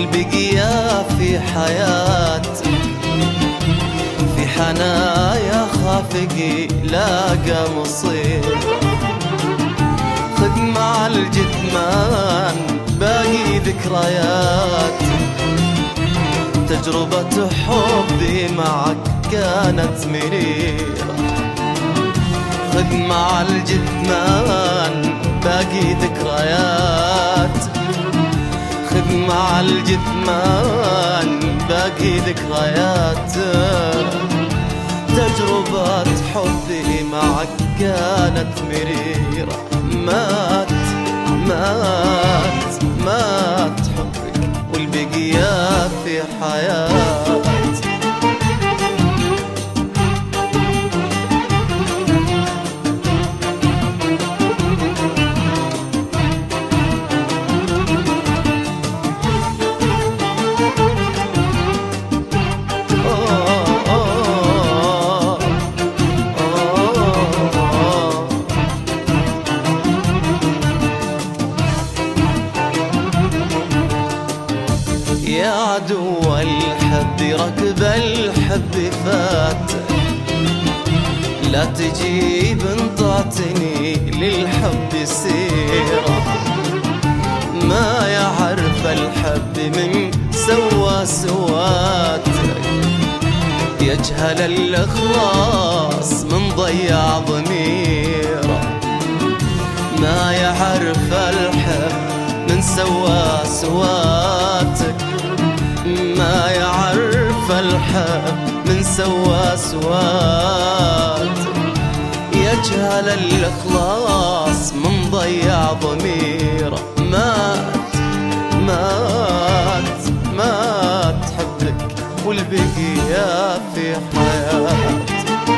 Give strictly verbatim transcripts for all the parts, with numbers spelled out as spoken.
والبقية في حياتك في حنايا خافقي لاقى مصير. خذ مع الجثمان باقي ذكريات، تجربة حبي معك كانت مريرة. خذ مع الجثمان باقي ذكريات، خذ مع الجثمان باقي ذكريات. تجربة حبي معك كانت مريرة. مات مات مات حبك والبقية في حياتي. يا عدو الحب ركب الحب فات، لا تجيب انطعتني للحب سيرة. ما يعرف الحب من سوى سواتك، يجهل الإخلاص من ضيع ضميره. ما يعرف الحب من سوى سواتك، ما يعرف الحب من سوى سواتك. يجهل الإخلاص من ضيع ضميره. مات مات مات حبك والبقية في حياتي.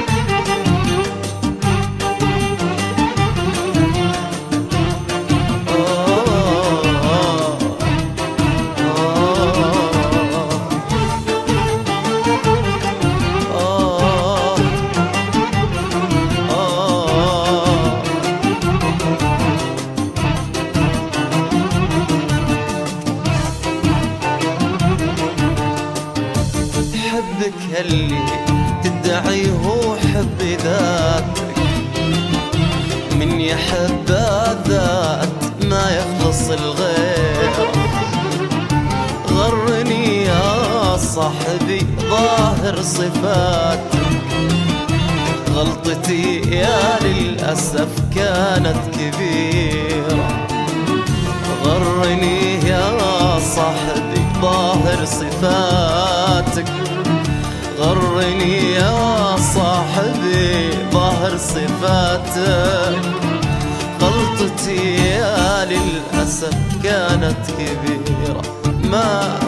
حبك اللي تدعي هو حب ذاتك، من يحب الذات ما يخلص الغير. غرني يا صاحبي ظاهر صفاتك، غلطتي يا للأسف كانت كبيرة. غرني يا صاحبي ظاهر صفاتك، غرني يا صاحبي ظاهر صفاتك. غلطتي يا للأسف كانت كبيرة. ما